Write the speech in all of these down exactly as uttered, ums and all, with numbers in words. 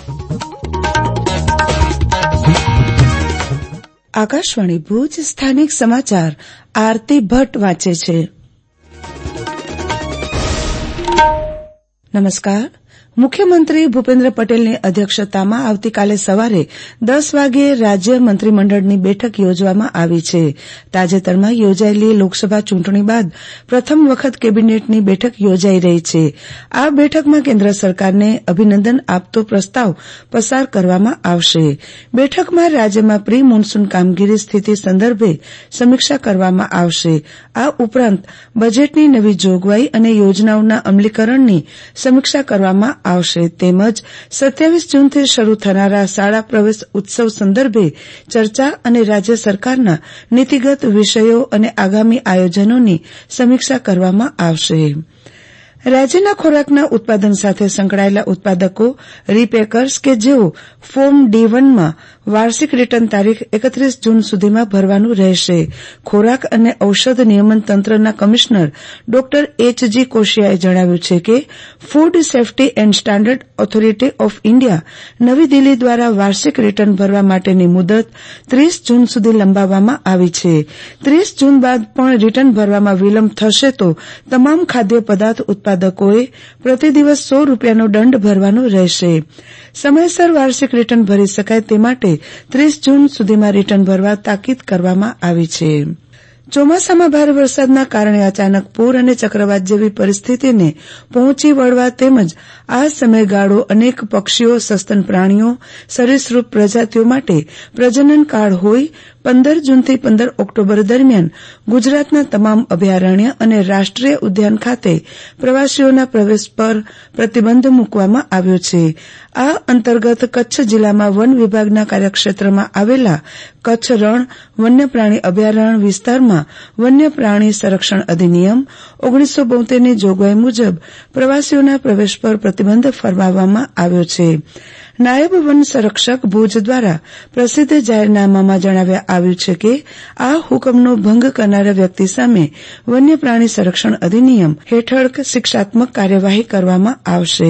આકાશવાણી ભુજ સ્થાનિક સમાચાર આરતી ભટ્ટ વાંચે છે. નમસ્કાર. મુખ્યમંત્રી ભૂપેન્દ્ર પટેલની અધ્યક્ષતામાં આવતીકાલે સવારે દસ વાગ્યે રાજ્ય મંત્રીમંડળની બેઠક યોજવામાં આવી છે. તાજેતરમાં યોજાયેલી લોકસભા ચૂંટણી બાદ પ્રથમ વખત કેબિનેટની બેઠક યોજાઈ રહી છે. આ બેઠકમાં કેન્દ્ર સરકારને અભિનંદન આપતો પ્રસ્તાવ પસાર કરવામાં આવશે. બેઠકમાં રાજ્યમાં પ્રી મોન્સૂન કામગીરી સ્થિતિ સંદર્ભે સમીક્ષા કરવામાં આવશે. આ ઉપરાંત બજેટની નવી જોગવાઈ અને યોજનાઓના અમલીકરણની સમીક્ષા કરવામાં આવશે. તેમજ સત્યાવીસ જૂનથી શરૂ થનારા શાળા પ્રવેશ ઉત્સવ સંદર્ભે ચર્ચા અને રાજ્ય સરકારના નીતિગત વિષયો અને આગામી આયોજનોની સમીક્ષા કરવામાં આવશે. રાજ્યના ખોરાકના ઉત્પાદન સાથે સંકળાયેલા ઉત્પાદકો રીપેકર્સ કે જેઓ ફોર્મ ડી વનમાં વાર્ષિક રિટર્ન તારીખ એકત્રીસ જૂન સુધીમાં ભરવાનું રહેશે. ખોરાક અને ઔષધ નિયમન તંત્રના કમિશનર ડોક્ટર એચજી કોશિયાએ જણાવ્યું છે કે food safety and standard authority of India નવી દિલ્હી દ્વારા વાર્ષિક રિટર્ન ભરવા માટેની મુદત ત્રીસ જૂન સુધી લંબાવવામાં આવી છે. ત્રીસ જૂન બાદ પણ રિટર્ન ભરવામાં વિલંબ થશે તો તમામ ખાદ્ય પદાર્થ ઉત્પાદકોએ પ્રતિ દિવસ સો રૂપિયાનો દંડ ભરવાનો રહેશે. સમયસર વાર્ષિક રિટર્ન ભરી શકાય તે માટે ત્રીસ જૂન સુધીમાં રિટર્ન ભરવા તાકીદ કરવામાં આવી છે. ચોમાસામાં ભારે વરસાદના કારણે અચાનક પૂર અને ચક્રવાત જેવી પરિસ્થિતિને પહોંચી વળવા તેમજ આ સમયગાળો અનેક પક્ષીઓ, સસ્તન પ્રાણીઓ, સરીસૃપ પ્રજાતિઓ માટે પ્રજનન કાળ હોય પંદર જૂનથી પંદર ઓક્ટોબર દરમિયાન ગુજરાતના તમામ અભયારણ્ય અને રાષ્ટ્રીય ઉદ્યાન ખાતે પ્રવાસીઓના પ્રવેશ પર પ્રતિબંધ મૂકવામાં આવ્યો છે. આ અંતર્ગત કચ્છ જિલ્લામાં વન વિભાગના કાર્યક્ષેત્રમાં આવેલા કચ્છ રણ વન્ય પ્રાણી અભયારણ્ય વિસ્તારમાં વન્ય પ્રાણી સંરક્ષણ અધિનિયમ ઓગણીસો બોતેરની જોગવાઈ મુજબ પ્રવાસીઓના પ્રવેશ પર પ્રતિબંધ ફરમાવવામાં આવ્યો છે. નાયબ વન સંરક્ષક ભુજ દ્વારા પ્રસિદ્ધ જાહેરનામામાં જણાવ્યા આવ્યું છે કે આ હુકમનો ભંગ કરનારા વ્યક્તિ સામે વન્ય પ્રાણી સંરક્ષણ અધિનિયમ હેઠળ શિક્ષાત્મક કાર્યવાહી કરવામાં આવશે.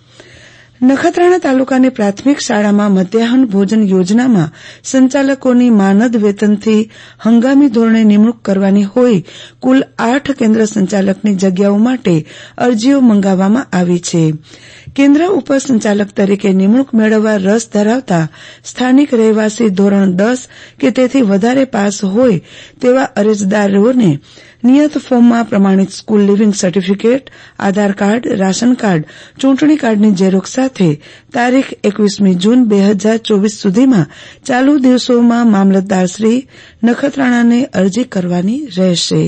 નખત્રાણા તાલુકાની પ્રાથમિક શાળામાં મધ્યાહન ભોજન યોજનામાં સંચાલકોની માનદ વેતનથી હંગામી ધોરણે નિમણૂક કરવાની હોઈ કુલ આઠ કેન્દ્ર સંચાલકની જગ્યાઓ માટે અરજીઓ મંગાવવામાં આવી છે. કેન્દ્ર ઉપસંચાલક તરીકે નિમણૂક મેળવવા રસ ધરાવતા સ્થાનિક રહેવાસી ધોરણ દસ કે તેથી વધારે પાસ હોય તેવા અરજદારોને નિયત ફોર્મમાં પ્રમાણિત school leaving certificate, Aadhaar card, ration card, ચૂંટણી કાર્ડની ઝેરોક્ષ સાથે તારીખ એકવીસમી જૂન બે હજાર ચોવીસ સુધીમાં ચાલુ દિવસોમાં મામલતદારશ્રી નખત્રાણાને અરજી કરવાની રહેશે.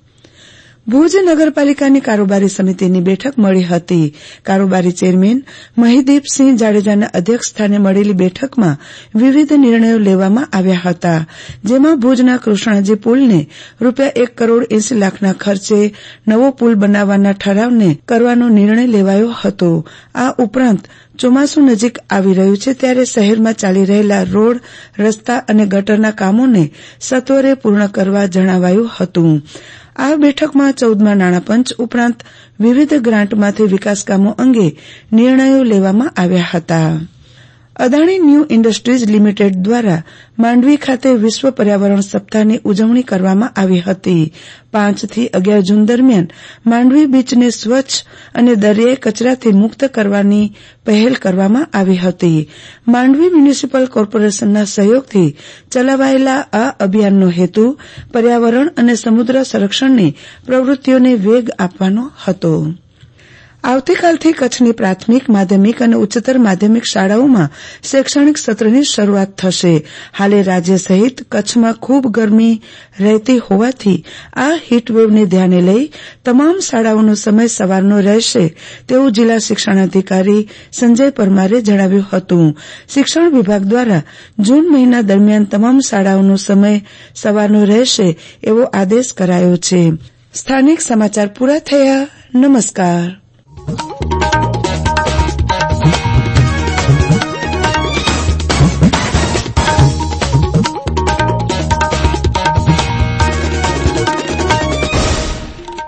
ભુજ નગરપાલિકાની કારોબારી સમિતિની બેઠક મળી હતી. કારોબારી ચેરમેન મહિદીપસિંહ જાડેજાના અધ્યક્ષસ્થાને મળેલી બેઠકમાં વિવિધ નિર્ણયો લેવામાં આવ્યા હતા. જેમાં ભુજના કૃષ્ણાજી પુલને રૂપિયા એક કરોડ એંસી લાખના ખર્ચે નવો પુલ બનાવવાના ઠરાવને કરવાનો નિર્ણય લેવાયો હતો. આ ઉપરાંત ચોમાસું નજીક આવી રહ્યું છે ત્યારે શહેરમાં ચાલી રહેલા રોડ, રસ્તા અને ગટરના કામોને સત્વરે પૂર્ણ કરવા જણાવાયું હતું. આ બેઠકમાં ચૌદમા નાણાપંચ ઉપરાંત વિવિધ ગ્રાન્ટમાંથી વિકાસકામો અંગે નિર્ણયો લેવામાં આવ્યા હતા. અદાણી ન્યૂ ઇન્ડસ્ટ્રીઝ લિમિટેડ દ્વારા માંડવી ખાતે વિશ્વ પર્યાવરણ સપ્તાહની ઉજવણી કરવામાં આવી હતી. પાંચ થી અગિયાર જૂન દરમિયાન માંડવી બીચને સ્વચ્છ અને દરિયાઈ કચરાથી મુક્ત કરવાની પહેલ કરવામાં આવી હતી. માંડવી મ્યુનિસિપલ કોર્પોરેશનના સહયોગથી ચલાવાયેલા આ અભિયાનનો હેતુ પર્યાવરણ અને સમુદ્ર સંરક્ષણની પ્રવૃત્તિઓને વેગ આપવાનો હતો. આવતીકાલથી કચ્છની પ્રાથમિક, માધ્યમિક અને ઉચ્ચતર માધ્યમિક શાળાઓમાં શૈક્ષણિક સત્રની શરૂઆત થશે. હાલે રાજ્ય સહિત કચ્છમાં ખૂબ ગરમી રહેતી હોવાથી આ હીટવેવને ધ્યાને લઈ તમામ શાળાઓનો સમય સવારનો રહેશે તેવું જિલ્લા શિક્ષણાધિકારી સંજય પરમારે જણાવ્યું હતું. શિક્ષણ વિભાગ દ્વારા જૂન મહિના દરમિયાન તમામ શાળાઓનો સમય સવારનો રહેશે એવો આદેશ કરાયો છે. સ્થાનિક સમાચાર પૂરા થયા. નમસ્કાર.